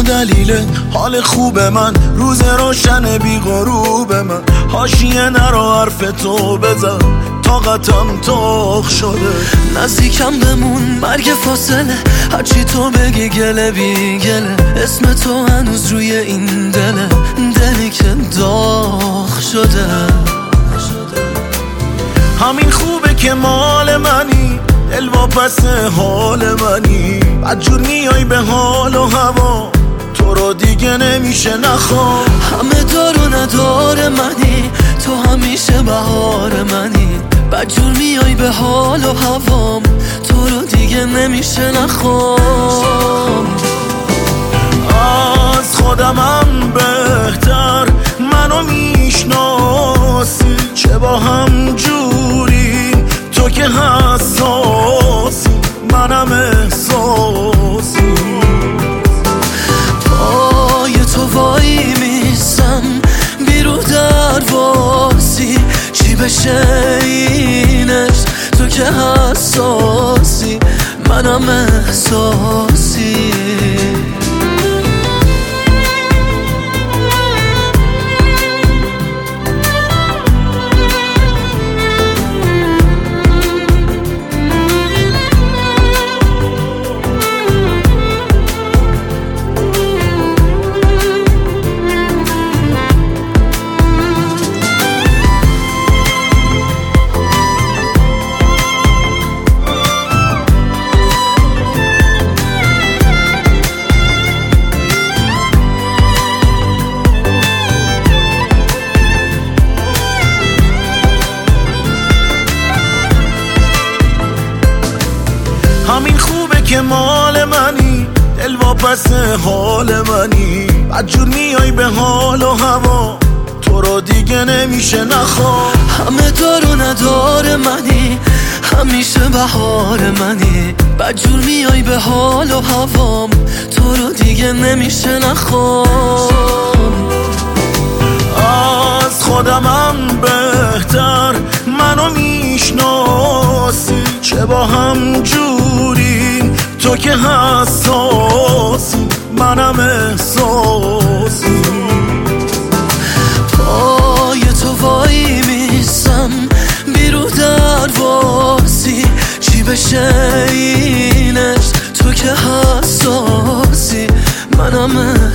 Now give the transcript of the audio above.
تو دلیل حال خوب من، روز روشن بی غروب من. حاشیه نرو حرف تو بزن، طاقتم تاخ شده. نزدیکم بمون مرگ فاصله، هرچی تو بگی گله بی گله. اسم تو هنوز روی این دله، دلی که داغ شده. همین خوبه که مال منی، دل واپس حال منی. بدجور میای به حال و هوا، تو رو دیگه نمیشه نخوام. همه دار و ندار منی، تو همیشه بهار منی. بدجور میای به حال و هوام، تو رو دیگه نمیشه نخوام. از خودمم بهتر منو میشناسی، چه با هم جوری تو که حساسی، منم احساسی. پای تو وای میسم بیرو درواسی، چی بشه اینش تو که حساسی، منم احساسی. همین خوبه که مال منی، دل واپس حال منی. بدجور میای به حال و هوا، تو رو دیگه نمیشه نخوام. همه دار و ندار منی، همیشه بهار منی. بدجور میای به حال و هوام، تو رو دیگه نمیشه نخوام. از خودمم بهتر منو میشناسی، چه با هم جوری تو که حساسی، منم احساسی. پای تو وای میسم بیرو درواسی، چی بشه اینش تو که حساسی، منم